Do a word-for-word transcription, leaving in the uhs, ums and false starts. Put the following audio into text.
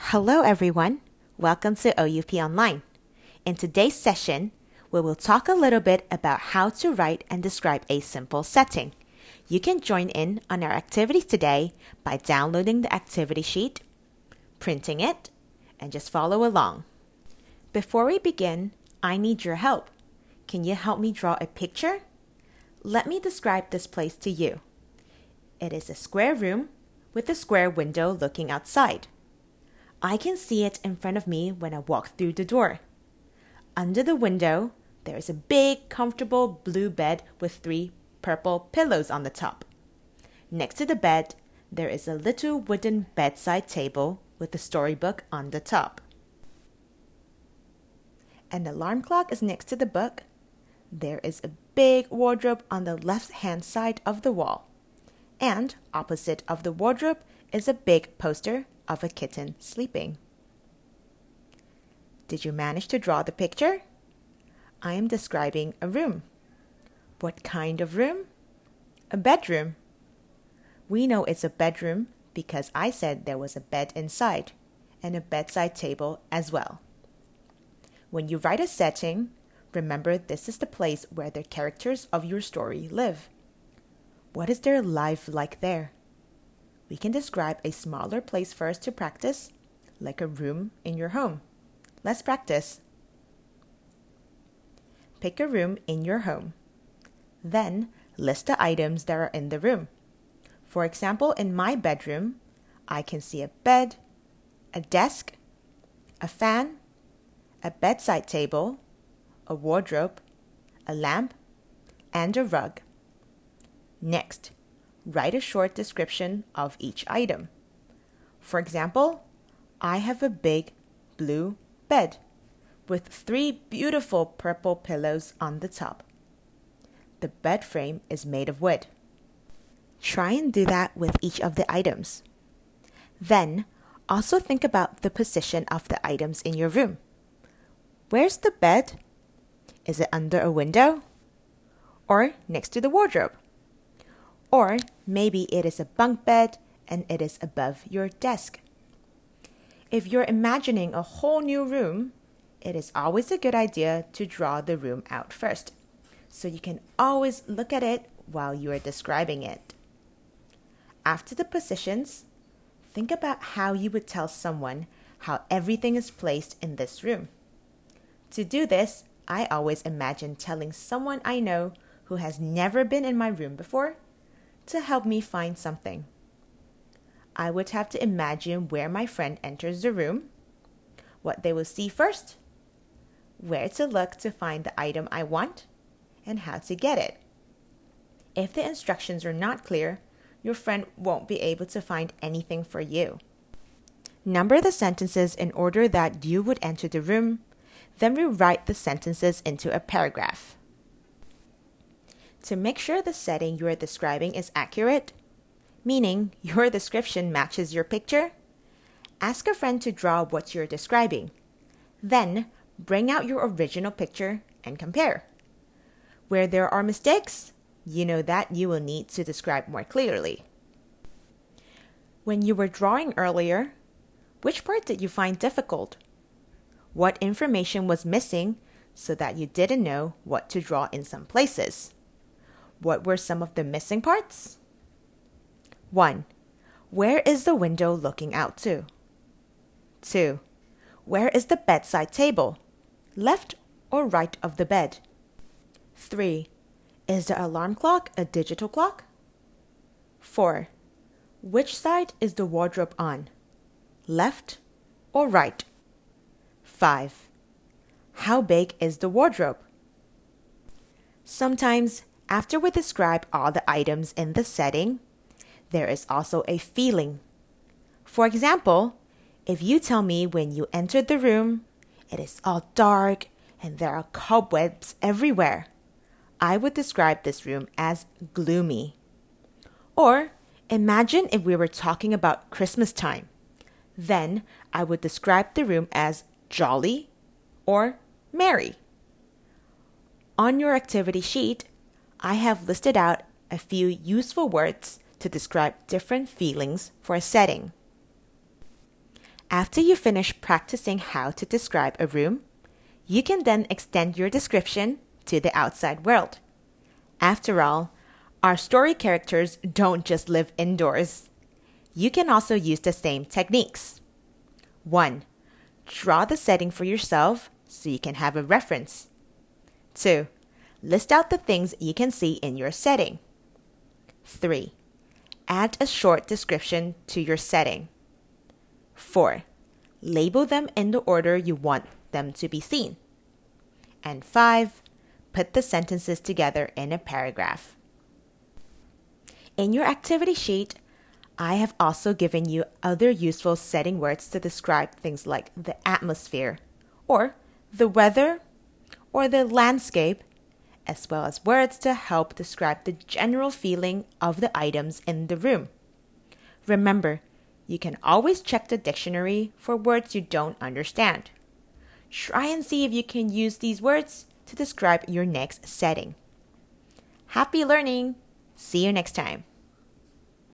Hello everyone, welcome to O U P Online. In today's session, we will talk a little bit about how to write and describe a simple setting. You can join in on our activities today by downloading the activity sheet, printing it, and just follow along. Before we begin, I need your help. Can you help me draw a picture? Let me describe this place to you. It is a square room with a square window looking outside. I can see it in front of me when I walk through the door. Under the window, there is a big, comfortable blue bed with three purple pillows on the top. Next to the bed, there is a little wooden bedside table with a storybook on the top. An alarm clock is next to the book. There is a big wardrobe on the left-hand side of the wall. And opposite of the wardrobe is a big poster of a kitten sleeping. Did you manage to draw the picture? I am describing a room. What kind of room? A bedroom. We know it's a bedroom because I said there was a bed inside and a bedside table as well. When you write a setting, remember this is the place where the characters of your story live. What is their life like there? We can describe a smaller place first to practice, like a room in your home. Let's practice. Pick a room in your home. Then list the items that are in the room. For example, in my bedroom, I can see a bed, a desk, a fan, a bedside table, a wardrobe, a lamp, and a rug. Next, write a short description of each item. For example, I have a big blue bed with three beautiful purple pillows on the top. The bed frame is made of wood. Try and do that with each of the items. Then, also think about the position of the items in your room. Where's the bed? Is it under a window? Or next to the wardrobe? Or maybe it is a bunk bed and it is above your desk. If you're imagining a whole new room, it is always a good idea to draw the room out first, so you can always look at it while you are describing it. After the positions, think about how you would tell someone how everything is placed in this room. To do this, I always imagine telling someone I know who has never been in my room before to help me find something. I would have to imagine where my friend enters the room, what they will see first, where to look to find the item I want, and how to get it. If the instructions are not clear, your friend won't be able to find anything for you. Number the sentences in order that you would enter the room, then rewrite the sentences into a paragraph. To make sure the setting you are describing is accurate, meaning your description matches your picture, ask a friend to draw what you're describing. Then, bring out your original picture and compare. Where there are mistakes, you know that you will need to describe more clearly. When you were drawing earlier, which part did you find difficult? What information was missing so that you didn't know what to draw in some places? What were some of the missing parts? one. Where is the window looking out to? two. Where is the bedside table? Left or right of the bed? three. Is the alarm clock a digital clock? four. Which side is the wardrobe on? Left or right? five. How big is the wardrobe? Sometimes, after we describe all the items in the setting, there is also a feeling. For example, if you tell me when you entered the room, it is all dark and there are cobwebs everywhere, I would describe this room as gloomy. Or imagine if we were talking about Christmas time. Then I would describe the room as jolly or merry. On your activity sheet, I have listed out a few useful words to describe different feelings for a setting. After you finish practicing how to describe a room, you can then extend your description to the outside world. After all, our story characters don't just live indoors. You can also use the same techniques. one. Draw the setting for yourself so you can have a reference. two. List out the things you can see in your setting. three. Add a short description to your setting. four. Label them in the order you want them to be seen. And five. Put the sentences together in a paragraph. In your activity sheet, I have also given you other useful setting words to describe things like the atmosphere, or the weather, or the landscape, as well as words to help describe the general feeling of the items in the room. Remember, you can always check the dictionary for words you don't understand. Try and see if you can use these words to describe your next setting. Happy learning! See you next time.